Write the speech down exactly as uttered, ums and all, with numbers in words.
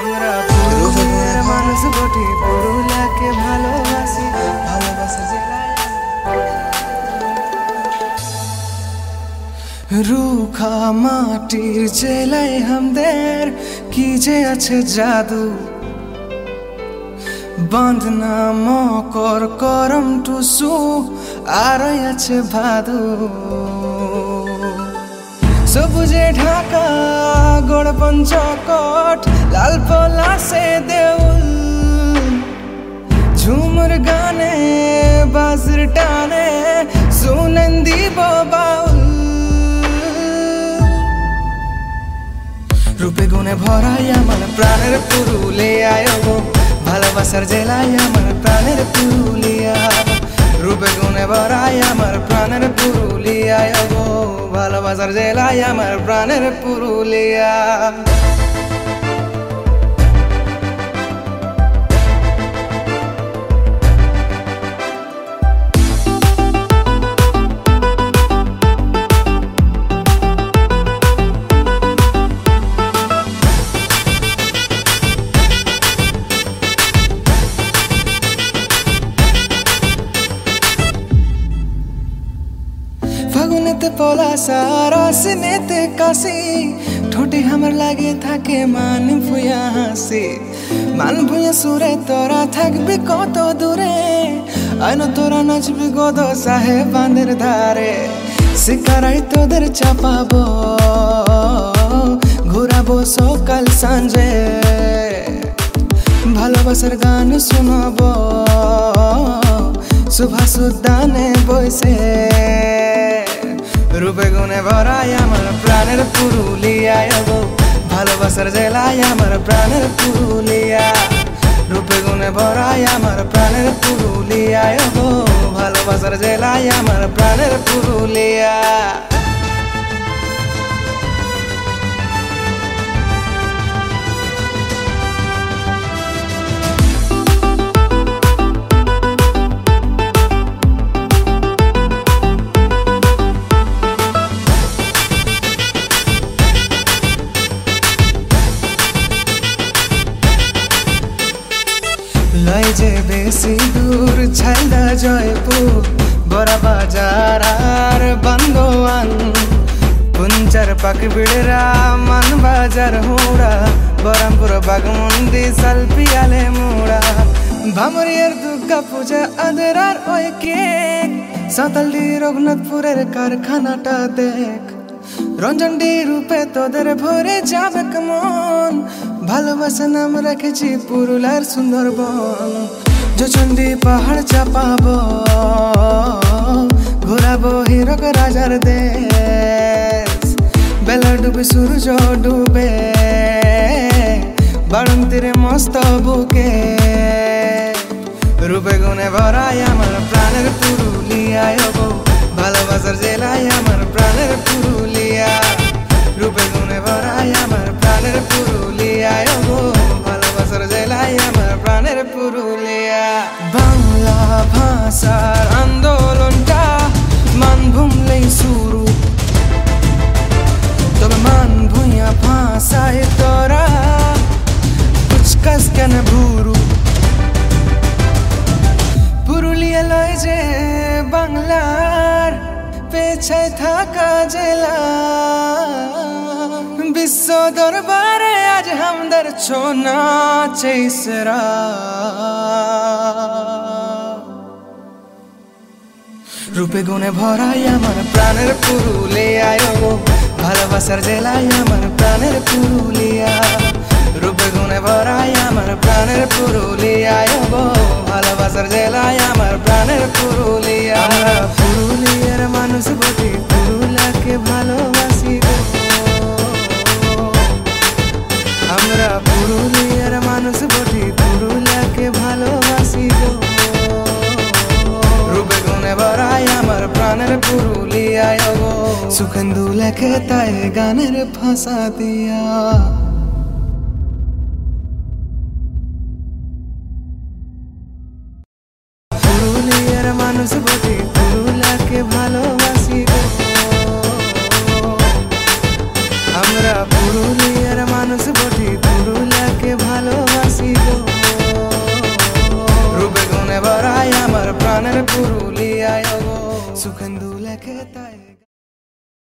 আমরা পুরুলিয়ার মানুষ বটি, পুরুলিয়াকে ভালোবাসি, ভালোবাসা জেলায় রুখা মাটির জেলায় আমাদের কি যে আছে জাদু, বাঁধনা মকর করম টুসু আর আছে ভাদু, সবুজে ঢাকা গড় পঞ্চকট, লাল পলাশে দেউল, ঝুমুর গানে বাজর টানে শুনেন দিব বাউল, রূপে গুণে ভরাই আমার প্রাণের পুরুলিয়ায় গো, ভালোবাসার জেলায় আমার প্রাণের পুরুলিয়া, রূপে গুণে ভরাই আমার প্রাণের পুরুলিয়ায় গো, ভালোবাসার জেলায় আমার প্রাণের পুরুলিয়া। ফাগুনেতে পলাশা রসনেতে কাশি, ঠোঁটে আমার লাগে থাকে মান ভুয়া হাসি, মান ভুয়া সুরে তোরা থাকবি কত দূরে, আইন তোরা নাচবি গদ সাহেব বাঁধের ধারে, শিকারাই তোদের চাপাবো ঘুরাবো সকাল সাঁঝে, ভালোবাসার গান শোনাবো সুভাষ উদ্যানে বসে, রূপে গুণে ভরাই আমার প্রাণের পুরুলিয়ায় গো, ভালোবাসার জেলায় আমার প্রাণের পুরুলিয়া, রূপে গুণে ভরাই আমার প্রাণের পুরুলিয়ায় গো, ভালোবাসার জেলায় আমার প্রাণের পুরুলিয়া। লয় যে বেশি দূর ছাইদা জয়পুর, বড় বাজার আর বান্দোয়ান, পুঞ্চার পাক বিড়রা মান বাজার হুড়া, বরামপুর বাগমুন্দি সালপিয়ালে মুড়া, ভামরিয়ার দুর্গা পূজা আদরার ওই কেক, সাঁতালডি রঘুনাথপুরের কারখানাটা দেখ, রঞ্জনডি রূপে তোদের ভরে যাবে কেমন, ভালোবাসা নাম রেখেছি পুরুলিয়ার সুন্দরবন, জোচন্ডি পাহাড় চাপাবো ঘোরাবো হীরক রাজার দেশ, বেলা ডুবে সূর্য ডুবে বাড়ন্তিরে মস্ত বুকে, রূপে গুণে ভরাই আমার প্রাণের পুরুলিয়ায় গো, ভালোবাসার জেলায় আমার প্রাণের পুরুলিয়া, রূপে গুণে ভরাই আমার প্রাণের পুরুলিয়ায় গো, ভালোবাসার জেলায় আমার প্রাণের পুরুলিয়া। বাংলা ভাষার আন্দোলনটা মানভূমলেই শুরু, তবে মান ভূঁইয়া ভাষায় তোরা কুচকাস কেন ভুরু, পুরুলিয়া লয় যে বাংলার পেছায় থাকা জেলা, বিশ্ব দরবারে আজ হামদের ছোনা চেসরা, রূপে গুণে ভরাই আমার প্রাণের পুরুলিয়ায় গো, ভালোবাসার জেলায় আমার প্রাণের পুরুলিয়া, রূপে গুণে ভরাই আমার প্রাণের পুরুলিয়ায় গো, ভালোবাসার জেলায় আমার প্রাণের পুরুলিয়া, আমরা পুরুলিয়ার মানুষ বটি, পুরুলিয়াকে ভালোবাসি গো, আমরা পুরুলিয়ার মানুষ বটি, পুরুলিয়াকে ভালোবাসি গো, রূপে গুণে ভরাই আমার প্রাণের পুরুলিয়ায় গো, সুখেন্দু লেখে তাই গানের ভাষা দিয়া। পুরুলিয়ার মানুষ বটি, পুরুলিয়াকে ভালোবাসি গো, আমরা পুরুলিয়ার মানুষ বটি, পুরুলিয়াকে ভালোবাসি গো। রূপে গুণে ভরাই আমার প্রাণের পুরুলিয়ায় গো। সুখেন্দু লেখে তাই